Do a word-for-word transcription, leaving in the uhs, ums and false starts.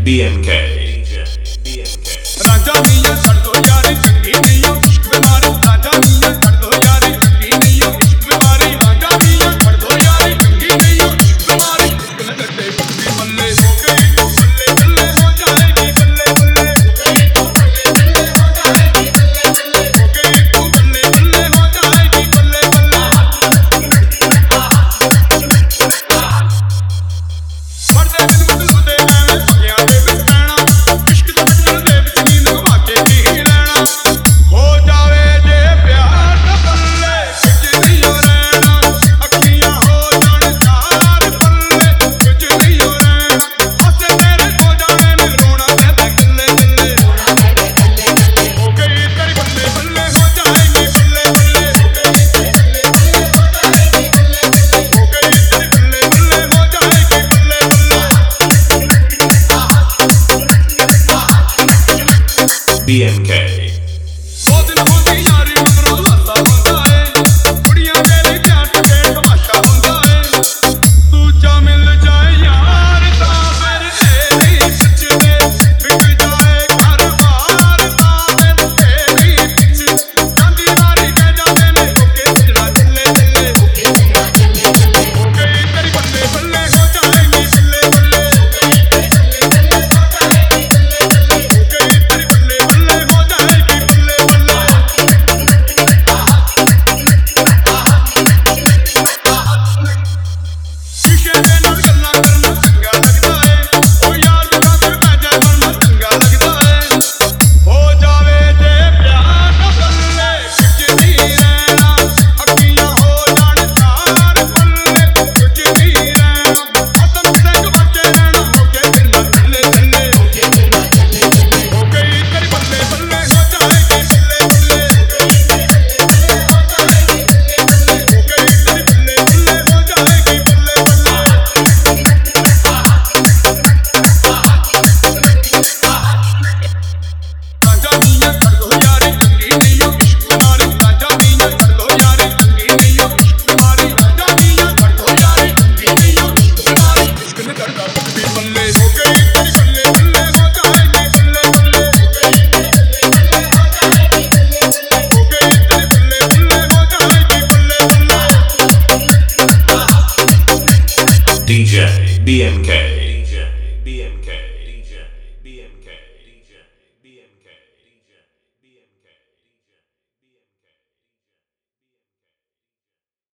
B M K राजा मियां छड़ दो यारी चंगी नहीं हो इश्क बीमारी राजा मियां छड़ दो यारी चंगी नहीं हो इश्क बीमारी राजा मियां छड़ दो यारी चंगी नहीं हो इश्क बीमारी लगते बल्ले बल्ले हो गई तो बल्ले बल्ले हो जाएगी बल्ले बल्ले हो गई तो बल्ले बल्ले हो जाएगी बल्ले बल्ले मरदे बिन मतलब दे मैं पगियां दे विच पैना इश्क दे बचन दे विच नींद गवा के की लेना हो जावे जे प्यार दा बल्ले कुछ नहीं हो रहना अखियां हो जान चार बल्ले कुछ नहीं हो रहना हंसे तेरे हो जाने ने रोना कहता गल्ले गल्ले हो गई तेरी बल्ले बल्ले हो जाएगी बल्ले बल्ले हो गई तेरी बल्ले बल्ले हो जाएगी बल्ले बल्ले हो गई तेरी बल्ले बल्ले हो जाएगी बल्ले बल्ले B M K वो दिन होती यारी मगरों लाता होता है कुड़ियां मेरे प्यार के तमाशा होता है दूजा मिल जाए यार ता फिर तेरी सच में बिक जाए घर बार ता फिर तेरी पिछ चांदी वारी कह जाते ने होके सजना चले चले हो गई तेरी बल्ले बल्ले हो जाएगी बल्ले बल्ले हो गई तेरी बल्ले बल्ले हो जाएगी बल्ले बल्ले हो गई तेरी बल्ले बल्ले हो जाएगी बल्ले बल्ले शीशे दे नाल गल्लां करना चंगा लगदा है ओ यार दा फिर बैठे बनना चंगा लगदा है हो जावे जे प्यार दा बल्ले कुछ नहीं रहना अखियां हो जान चार बल्ले कुछ नहीं रहना अदम से बचे रहना होके दिल चले चले हो गई तेरी बल्ले बल्ले हो जाएगी बल्ले बल्ले हो गई तेरी बल्ले बल्ले हो जाएगी बल्ले बल्ले हो गई तेरी बल्ले बल्ले हो जाएगी बल्ले बल्ले राजा मियां छड़ दो यारी चंगी नहीं हो इश्क बीमारी राजा मियां छड़ दो यारी चंगी नहीं हो इश्क बीमारी राजा मियां छड़ दो यारी चंगी नहीं हो इश्क बीमारी इश्क ने करदा भी बल्ले हो गई तेरी बल्ले बल्ले हो जाएगी बल्ले बल्ले हो गई तेरी बल्ले बल्ले हो जाएगी बल्ले बल्ले हो गई तेरी बल्ले बल्ले हो जाएगी बल्ले बल्ले D J B M K